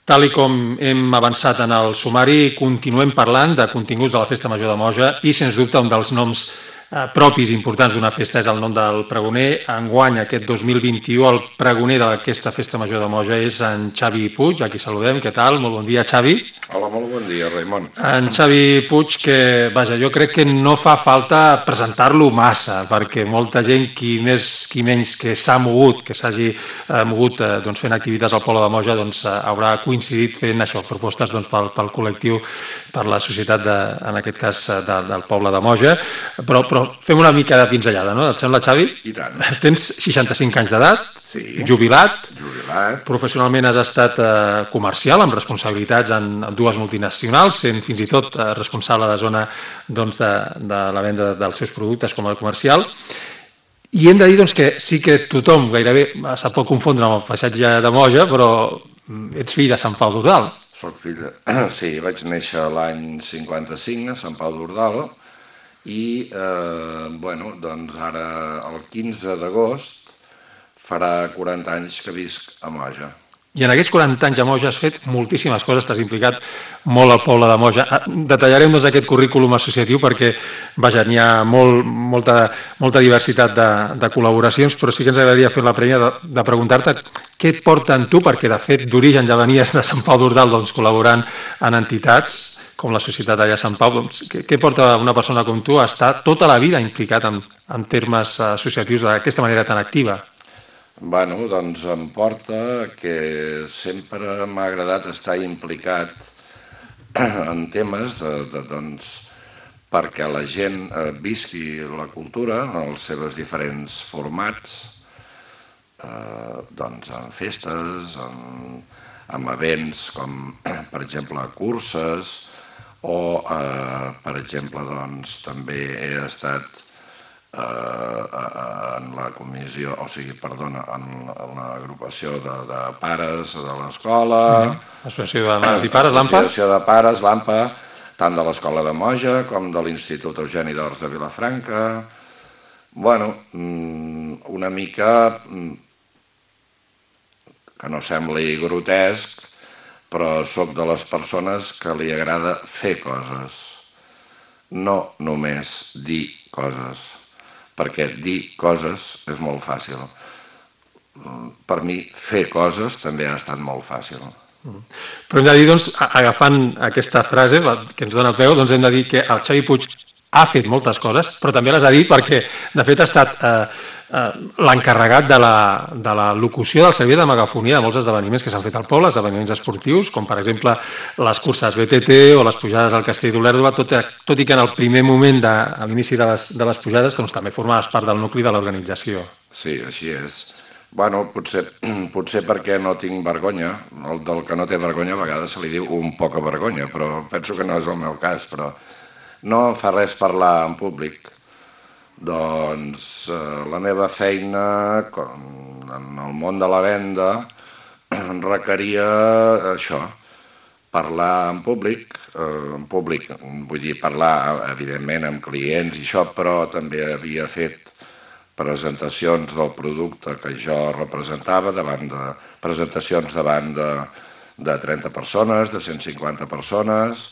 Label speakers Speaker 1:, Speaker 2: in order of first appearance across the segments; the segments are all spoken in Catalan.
Speaker 1: Tal i com hem avançat en el sumari, continuem parlant de continguts de la Festa Major de Moja i, sens dubte, un dels noms propis importants d'una festa és el nom del pregoner. Enguany, aquest 2021, el pregoner d'aquesta Festa Major de Moja és en Xavi Puig, a qui saludem. Què tal? Molt bon dia, Xavi.
Speaker 2: Hola, molt bon dia, Raimon.
Speaker 1: En Xavi Puig, que, vaja, jo crec que no fa falta presentar-lo massa, perquè molta gent, qui més, qui menys, que s'ha mogut, que s'hagi mogut fent activitats al Poble de Moja, haurà coincidit fent això, propostes pel col·lectiu, per la societat, en aquest cas, del Poble de Moja. Però fem una mica de pinzellada, no? Et sembla, Xavi?
Speaker 2: I tant.
Speaker 1: Tens 65 anys d'edat,
Speaker 2: sí.
Speaker 1: Jubilat.
Speaker 2: Professionalment
Speaker 1: has estat comercial, amb responsabilitats en dues multinacionals, sent fins i tot responsable de zona de la venda dels seus productes com a comercial. I hem de dir que sí que tothom gairebé se pot confondre amb el paisatge de Moja, però ets fill de Sant Pau d'Ordal.
Speaker 2: Soc fill de... Sí, vaig néixer l'any 55 a Sant Pau d'Ordal i, doncs ara el 15 d'agost farà 40 anys que visc a Moja.
Speaker 1: I en aquests 40 anys a Moja has fet moltíssimes coses, t'has implicat molt al poble de Moja. Detallarem aquest currículum associatiu perquè, vaja, n'hi ha molta diversitat de col·laboracions, però sí que ens agradaria fer la prèvia de preguntar-te què et porta en tu, perquè de fet d'origen ja venies de Sant Pau d'Ordal col·laborant en entitats com la Societat allà a Sant Pau. Què porta una persona com tu a estar tota la vida implicat en termes associatius d'aquesta manera tan activa?
Speaker 2: Doncs em porta que sempre m'ha agradat estar implicat en temes perquè la gent visqui la cultura en els seus diferents formats, en festes, en events com, per exemple, curses, o, per exemple, també he estat en la comissió, en l'agrupació de pares de l'escola,
Speaker 1: Associació de Mares i Pares, l'AMPA.
Speaker 2: Associació de Pares, l'AMPA, tant de l'escola de Moja com de l'Institut Eugeni d'Ors de Vilafranca. Una mica, que no sembli grotesc, però sóc de les persones que li agrada fer coses, no només dir coses, perquè dir coses és molt fàcil. Per mi, fer coses també ha estat molt fàcil.
Speaker 1: Però hem de dir, agafant aquesta frase que ens dona peu, hem de dir que el Xavi Puig ha fet moltes coses, però també les ha dit perquè, de fet, ha estat l'encarregat de la locució del servei de megafonia de molts esdeveniments que s'han fet al poble, esdeveniments esportius, com per exemple les curses BTT o les pujades al Castell d'Olèrdola, tot i que en el primer moment, a l'inici de les pujades, també formaves part del nucli de l'organització.
Speaker 2: Sí, així és. Potser perquè no tinc vergonya, el del que no té vergonya a vegades se li diu un poca vergonya, però penso que no és el meu cas, però no fa res parlar en públic. Doncs la meva feina en el món de la venda requeria això, parlar en públic, vull dir parlar evidentment amb clients i això, però també havia fet presentacions del producte que jo representava, presentacions davant de 30 persones, de 150 persones.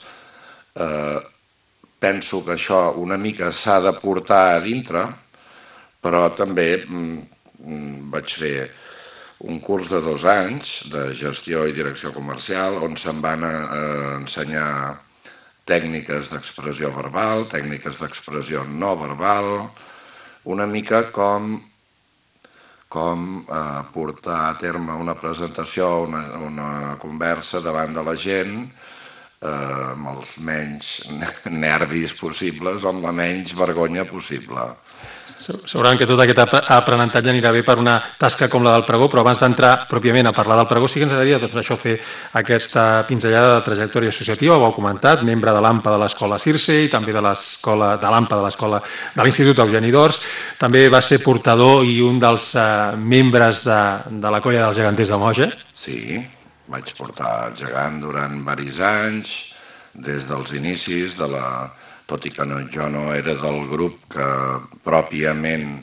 Speaker 2: Penso que això una mica s'ha de portar a dintre, però també vaig fer un curs de 2 anys de gestió i direcció comercial on se'm van ensenyar tècniques d'expressió verbal, tècniques d'expressió no verbal, una mica com portar a terme una presentació, una conversa davant de la gent amb els menys nervis possibles o amb la menys vergonya possible.
Speaker 1: Segurament que tot aquest aprenentatge anirà bé per una tasca com la del pregó, però abans d'entrar pròpiament a parlar del pregó sí que ens agradaria fer aquesta pinzellada de trajectòria associativa. Ho heu comentat, membre de l'AMPA de l'Escola Circe i també de l'AMPA de l'Institut Eugeni d'Ors. També va ser portador i un dels membres de la colla dels geganters de Moja.
Speaker 2: Sí, vaig portar el gegant durant diversos anys, des dels inicis de la... Tot i que jo no era del grup que pròpiament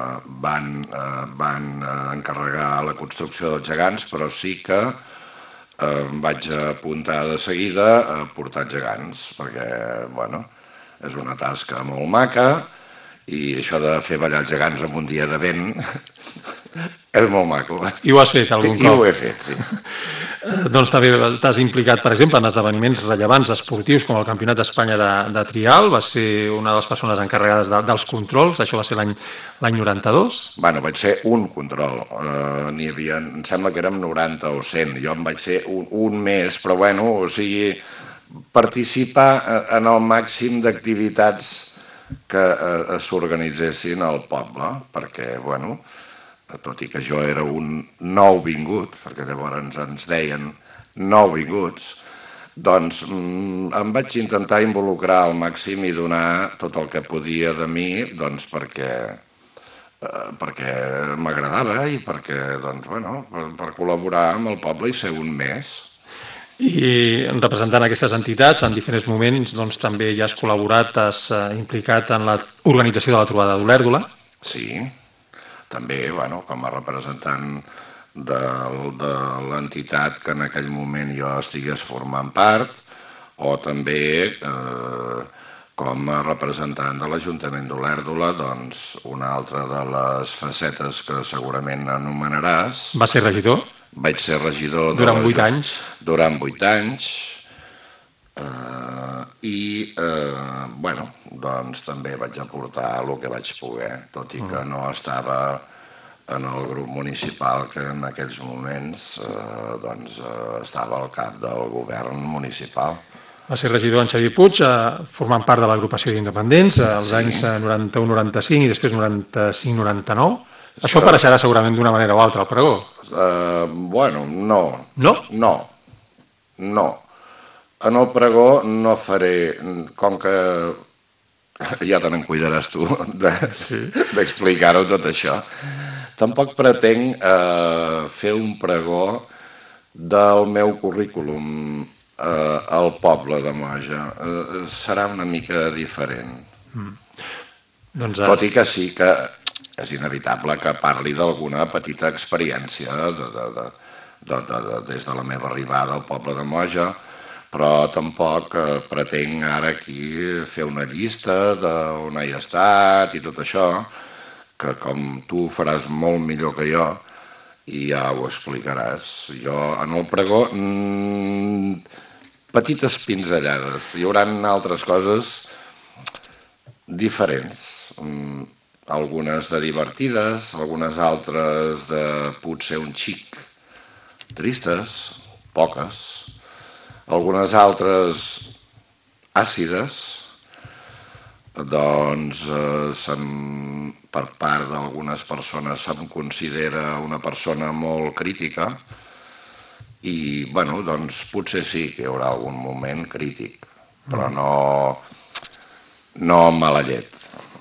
Speaker 2: van encarregar la construcció dels gegants, però sí que em vaig apuntar de seguida a portar gegants, perquè, bueno, és una tasca molt maca i això de fer ballar els gegants en un dia de vent és molt maco.
Speaker 1: I ho has fet algun cop?
Speaker 2: I ho he fet, sí.
Speaker 1: Doncs també t'has implicat, per exemple, en esdeveniments rellevants esportius com el Campionat d'Espanya de trial, vas ser una de les persones encarregades dels controls, això va ser l'any 92?
Speaker 2: Bueno, vaig ser un control, n'hi havia, em sembla que érem 90 o 100, jo em vaig ser un més, però bueno, o sigui, participar en el màxim d'activitats que s'organitzessin al poble, perquè, bueno, tot i que jo era un nouvingut, perquè llavors ens deien nouvinguts, doncs em vaig intentar involucrar al màxim i donar tot el que podia de mi, doncs perquè m'agradava i perquè, doncs, bueno, per col·laborar amb el poble i ser un més.
Speaker 1: I representant aquestes entitats, en diferents moments, doncs també ja has col·laborat, has implicat en l'organització de la trobada d'Olèrdola.
Speaker 2: Sí, també, bueno, com a representant de l'entitat que en aquell moment jo estigués formant part, o també com a representant de l'Ajuntament d'Olèrdola, doncs una altra de les facetes que segurament anomenaràs.
Speaker 1: Va ser regidor?
Speaker 2: Vaig ser regidor
Speaker 1: durant 8 anys.
Speaker 2: Durant 8 anys. Bueno, doncs també vaig aportar el que vaig poder, tot i que no estava en el grup municipal que en aquells moments doncs estava al cap del govern municipal.
Speaker 1: Va ser regidor en Xavier Puig, formant part de l'agrupació d'independents als anys 91-95 i després 95-99. Això apareixerà segurament d'una manera o altra al pregó.
Speaker 2: Bueno, no.
Speaker 1: No?
Speaker 2: No. En el pregó no faré, com que ja te n'en cuidaràs tu d'explicar-ho tot això, tampoc pretenc fer un pregó del meu currículum al poble de Moja. Serà una mica diferent. Tot i que sí que és inevitable que parli d'alguna petita experiència des de la meva arribada al poble de Moja, però tampoc pretenc ara aquí fer una llista d'on he estat i tot això, que com tu faràs molt millor que jo i ja ho explicaràs. Jo en el pregó petites pinzellades, hi haurà altres coses diferents, algunes de divertides, algunes altres de potser un xic tristes, poques, algunes altres àcides, doncs per part d'algunes persones se'm considera una persona molt crítica i, bueno, doncs potser sí que hi haurà algun moment crític, però no amb mala llet.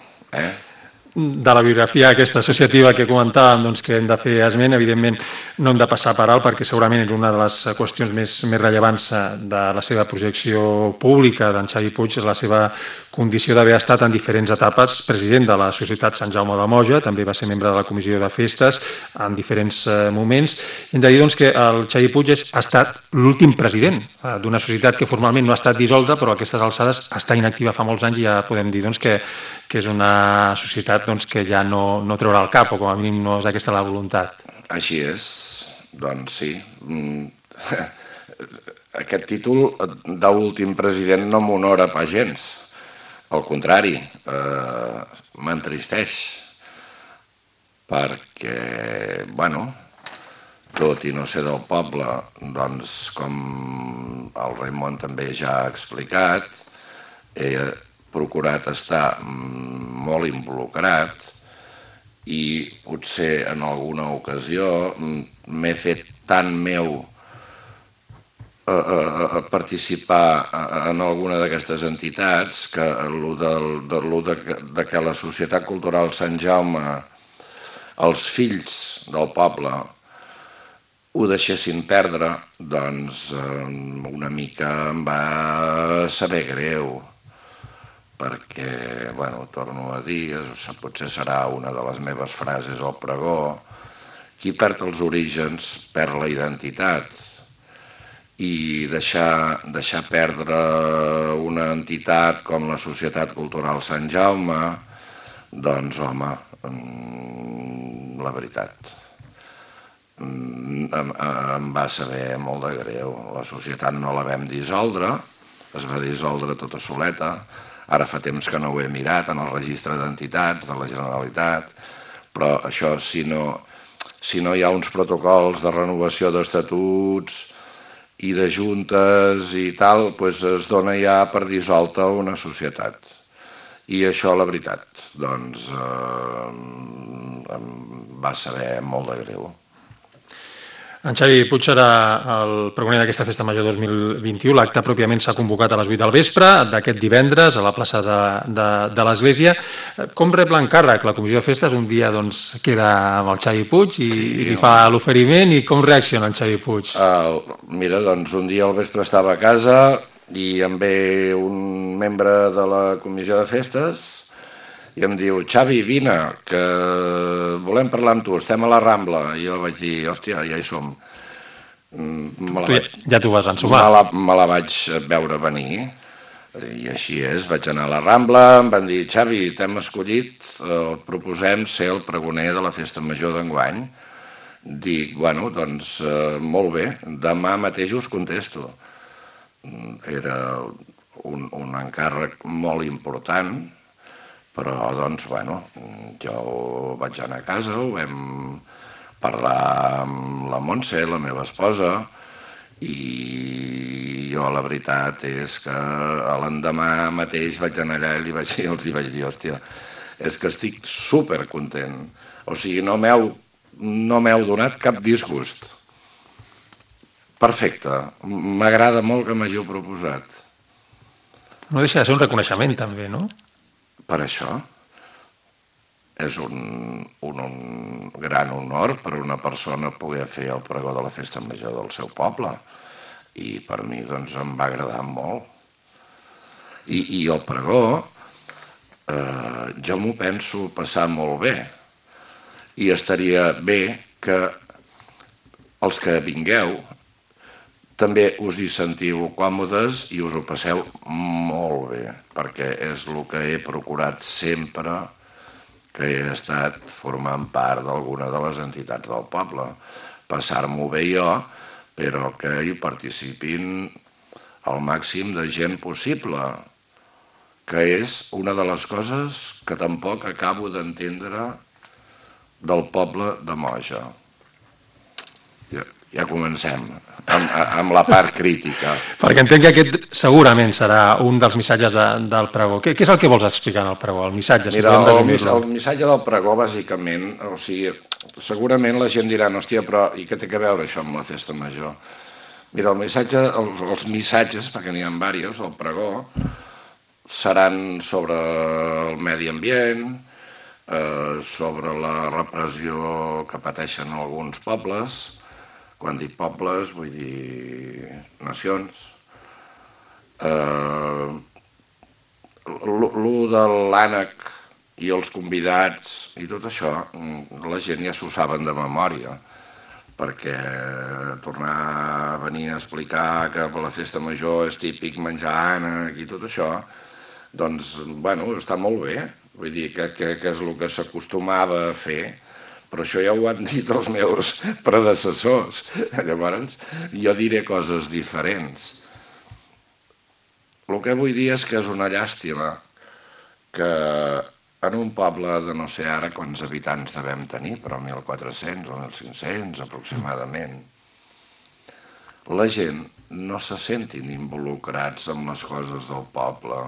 Speaker 1: De la biografia aquesta associativa que comentàvem, doncs, que hem de fer esment, evidentment no hem de passar per alt perquè segurament és una de les qüestions més rellevants de la seva projecció pública d'en Xavi Puig, és la seva condició d'haver estat en diferents etapes president de la Societat Sant Jaume de Moja, també va ser membre de la Comissió de Festes en diferents moments. Hem de dir doncs, que el Xavi Puig ha estat l'últim president d'una societat que formalment no ha estat dissolta, però a aquestes alçades està inactiva fa molts anys i ja podem dir doncs, que és una societat doncs, que ja no treurà el cap, o com a mínim no és aquesta la voluntat.
Speaker 2: Així és, doncs sí. Aquest títol d'últim president no m'honora pas gens. Al contrari, m'entristeix, perquè, bueno, tot i no ser del poble, doncs, com el Raimon també ja ha explicat, he procurat estar molt involucrat i potser en alguna ocasió m'he fet tan meu a participar en alguna d'aquestes entitats que que la Societat Cultural Sant Jaume, els fills del poble, ho deixessin perdre, doncs una mica em va saber greu, perquè, bueno, torno a dir, potser serà una de les meves frases al pregó, qui perd els orígens perd la identitat. i deixar perdre una entitat com la Societat Cultural Sant Jaume, doncs, home, la veritat, em va saber molt de greu. La societat no la vam dissoldre, es va dissoldre tota soleta. Ara fa temps que no ho he mirat en el registre d'entitats de la Generalitat, però això, si no hi ha uns protocols de renovació d'estatuts i de juntes i tal, doncs es dona ja per dissolta una societat. I això, la veritat, doncs, em va saber molt de greu.
Speaker 1: En Xavi Puig serà el pregoner d'aquesta Festa Major 2021. L'acte pròpiament s'ha convocat a les 8 del vespre d'aquest divendres a la plaça de l'Església. Com rep l'encàrrec? La Comissió de Festes un dia queda amb el Xavi Puig i li fa l'oferiment, i com reacciona en Xavi Puig?
Speaker 2: Mira, doncs un dia al vespre estava a casa i em ve un membre de la Comissió de Festes i em diu: Xavi, vine, que volem parlar amb tu, estem a la Rambla. I jo vaig dir: hòstia, ja hi som.
Speaker 1: Ja t'ho vas ensumar.
Speaker 2: Me la vaig veure venir, i així és. Vaig anar a la Rambla, em van dir: Xavi, t'hem escollit, et proposem ser el pregoner de la Festa Major d'enguany. Dic: bueno, doncs molt bé, demà mateix us contesto. Era un encàrrec molt important, però, doncs, bueno, jo vaig anar a casa, ho vam parlar amb la Montse, la meva esposa, i jo la veritat és que l'endemà mateix vaig anar allà i els vaig dir: hòstia, és que estic supercontent. O sigui, no m'heu donat cap disgust. Perfecte, m'agrada molt que m'hàgiu proposat.
Speaker 1: No deixa de ser un reconeixement, també, no?
Speaker 2: Per això és un gran honor per una persona poder fer el pregó de la Festa Major del seu poble, i per mi doncs em va agradar molt. I el pregó jo m'ho penso passar molt bé, i estaria bé que els que vingueu també us hi sentiu còmodes i us ho passeu molt bé, perquè és el que he procurat sempre que he estat formant part d'alguna de les entitats del poble. Passar-m'ho bé jo, però que hi participin el màxim de gent possible, que és una de les coses que tampoc acabo d'entendre del poble de Moja. Ja comencem amb la part crítica.
Speaker 1: Perquè entenc que aquest segurament serà un dels missatges del pregó. Què és el que vols explicar en el pregó? El missatge,
Speaker 2: mira, el missatge del pregó, bàsicament, o sigui, segurament la gent dirà: hòstia, però i què té a veure això amb la Festa Major? Mira, els missatges, perquè n'hi ha diversos, el pregó, seran sobre el medi ambient, sobre la repressió que pateixen alguns pobles. Quan dic pobles vull dir nacions. Lo de l'ànec i els convidats i tot això, la gent ja s'ho saben de memòria, perquè tornar a venir a explicar que per la Festa Major és típic menjar ànec i tot això, doncs, bueno, està molt bé. Vull dir que és el que s'acostumava a fer, però això ja ho han dit els meus predecessors. Llavors, jo diré coses diferents. El que vull dir és que és una llàstima que en un poble de no sé ara quants habitants devem tenir, però 1.400 o 1.500 aproximadament, la gent no se sentin involucrats en les coses del poble.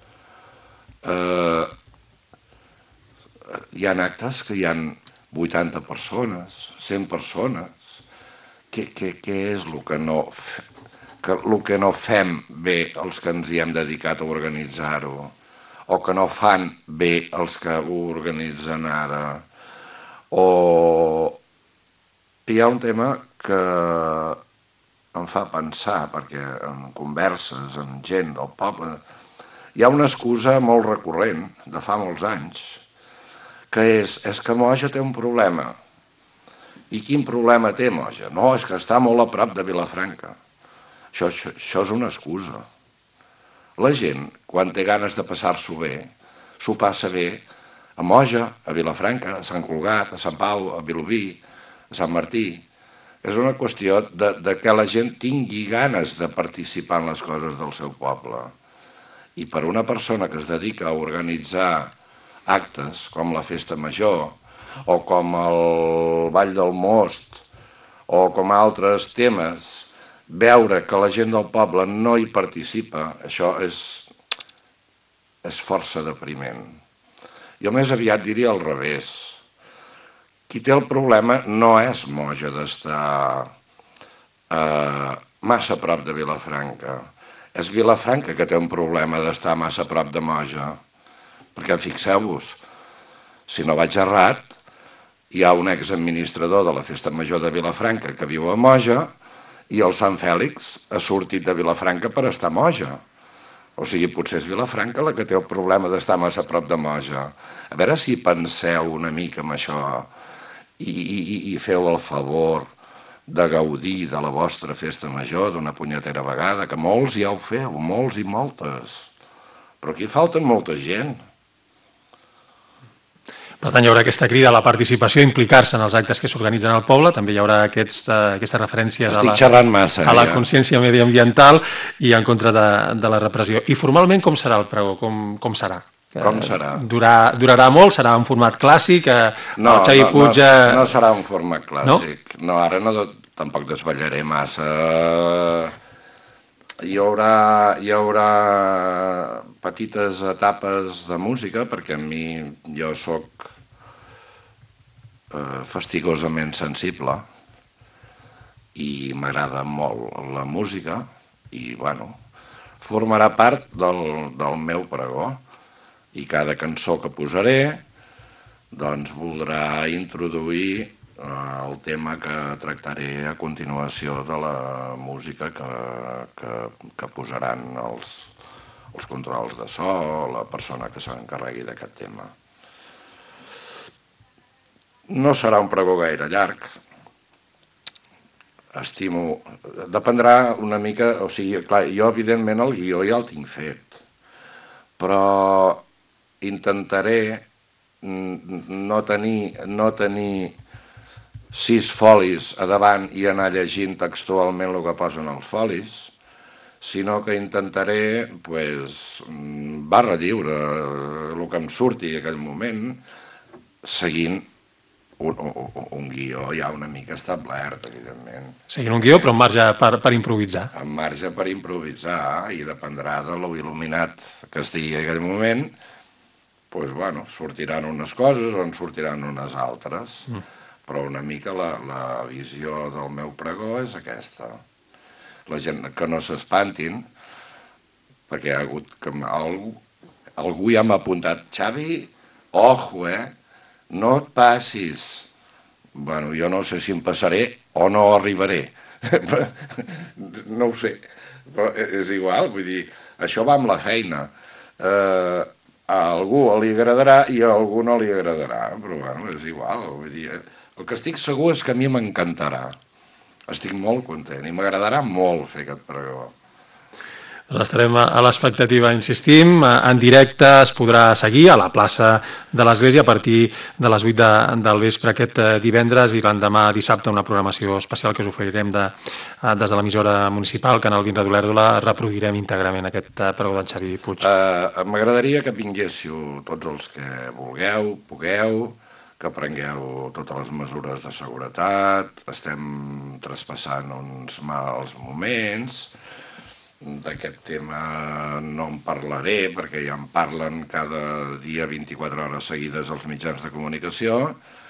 Speaker 2: Hi ha actes que hi ha 80 persones, 100 persones. Què és el que no fem bé els que ens hi hem dedicat a organitzar-ho? O que no fan bé els que ho organitzen ara? O hi ha un tema que em fa pensar, perquè en converses amb gent del poble hi ha una excusa molt recurrent de fa molts anys, que és que Moja té un problema. I quin problema té Moja? No, és que està molt a prop de Vilafranca. Això és una excusa. La gent, quan té ganes de passar-s'ho bé, s'ho passa bé a Moja, a Vilafranca, a Sant Cugat, a Sant Pau, a Vilobí, a Sant Martí. És una qüestió de que la gent tingui ganes de participar en les coses del seu poble. I per una persona que es dedica a organitzar actes com la Festa Major o com el Ball del Most o com altres temes, veure que la gent del poble no hi participa, això és força depriment. Jo més aviat diria al revés. Qui té el problema no és Moja d'estar massa a prop de Vilafranca. És Vilafranca que té un problema d'estar massa a prop de Moja. Perquè fixeu-vos, si no vaig errat, hi ha un exadministrador de la Festa Major de Vilafranca que viu a Moja i el Sant Fèlix ha sortit de Vilafranca per estar a Moja. O sigui, potser és Vilafranca la que té el problema d'estar massa a prop de Moja. A veure si penseu una mica en això i feu el favor de gaudir de la vostra Festa Major d'una punyetera vegada, que molts ja ho feu, molts i moltes. Però aquí falten molta gent.
Speaker 1: Per tant, hi haurà aquesta crida a la participació, a implicar-se en els actes que s'organitzen al poble, també hi haurà aquestes referències a la consciència mediambiental i en contra de la repressió. I formalment com serà el pregó? Com serà?
Speaker 2: Com serà?
Speaker 1: Durarà molt? Serà un format clàssic?
Speaker 2: No serà un format clàssic. No, ara tampoc desvetllaré massa. Hi haurà petites etapes de música, perquè jo soc fastigosament sensible i m'agrada molt la música i, formarà part del meu pregó. I cada cançó que posaré, doncs voldrà introduir el tema que tractaré a continuació de la música que posaran els controls de so, la persona que s'encarregui d'aquest tema. No serà un pregó gaire llarg. Dependrà una mica, o sigui, clar, jo evidentment el guió ja el tinc fet, però intentaré no tenir 6 folis a davant i anar llegint textualment el que posen els folis, sinó que intentaré, barra lliure, el que em surti en aquell moment, seguint un guió ja una mica establert, evidentment.
Speaker 1: Seguint un guió, però amb marge per improvisar.
Speaker 2: Amb marge per improvisar, i dependrà de lo il·luminat que estigui en aquell moment, sortiran unes coses o en sortiran unes altres. Però una mica la visió del meu pregó és aquesta. La gent que no s'espantin, perquè hi ha hagut que algú ja m'ha apuntat, Xavi, ojo, no et passis. Jo no sé si em passaré o no arribaré. No ho sé, però és igual, vull dir, això va amb la feina. A algú li agradarà i a algú no li agradarà, però és igual, vull dir... El que estic segur és que a mi m'encantarà. Estic molt content i m'agradarà molt fer aquest pregó.
Speaker 1: Doncs estarem a l'expectativa, insistim. En directe es podrà seguir a la plaça de l'Església a partir de les 8 del vespre aquest divendres i l'endemà dissabte una programació especial que us oferirem des de l'emissora municipal, Canal 20 Radio Olèrdola. Reproduirem íntegrament aquest pregó d'en Xavi Puig.
Speaker 2: M'agradaria que vinguéssiu tots els que pugueu, que prengueu totes les mesures de seguretat. Estem traspassant uns mals moments. D'aquest tema no en parlaré, perquè ja en parlen cada dia 24 hores seguides als mitjans de comunicació.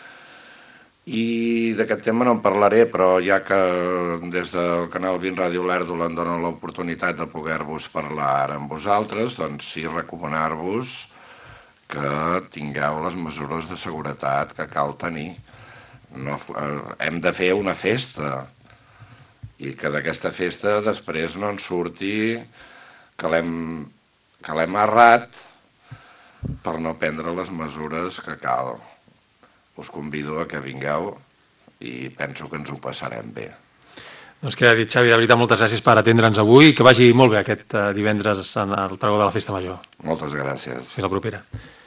Speaker 2: I d'aquest tema no en parlaré, però ja que des del Canal 20 Ràdio Olèrdola em donen l'oportunitat de poder-vos parlar ara amb vosaltres, doncs sí, recomanar-vos que tingueu les mesures de seguretat que cal tenir. Hem de fer una festa i que d'aquesta festa després no en surti que l'hem errat per no prendre les mesures que cal. Us convido a que vingueu i penso que ens ho passarem bé.
Speaker 1: Doncs que ha dit, Xavi, de veritat, moltes gràcies per atendre'ns avui i que vagi molt bé aquest divendres al pregó de la Festa Major.
Speaker 2: Moltes gràcies.
Speaker 1: Fins la propera.